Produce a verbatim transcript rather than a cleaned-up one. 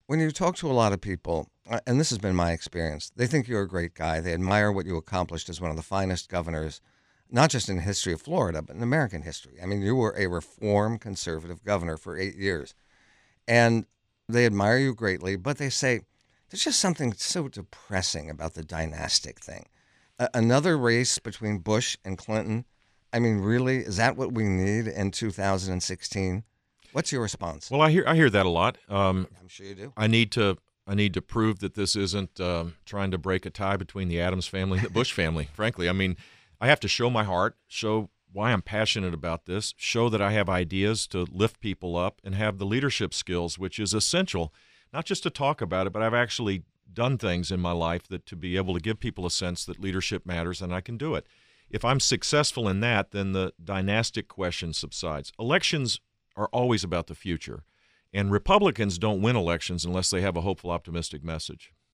When you talk to a lot of people, uh, and this has been my experience, they think you're a great guy. They admire what you accomplished as one of the finest governors, not just in the history of Florida, but in American history. I mean, you were a reform conservative governor for eight years, and they admire you greatly, but they say there's just something so depressing about the dynastic thing. A- another race between Bush and Clinton. I mean, really, is that what we need in two thousand sixteen? What's your response? Well, I hear I hear that a lot. Um, I'm sure you do. I need to I need to prove that this isn't um, trying to break a tie between the Adams family and the Bush family. Frankly, I mean, I have to show my heart, show why I'm passionate about this, show that I have ideas to lift people up, and have the leadership skills, which is essential, not just to talk about it, but I've actually done things in my life that to be able to give people a sense that leadership matters and I can do it. If I'm successful in that, then the dynastic question subsides. Elections are always about the future. And Republicans don't win elections unless they have a hopeful, optimistic message.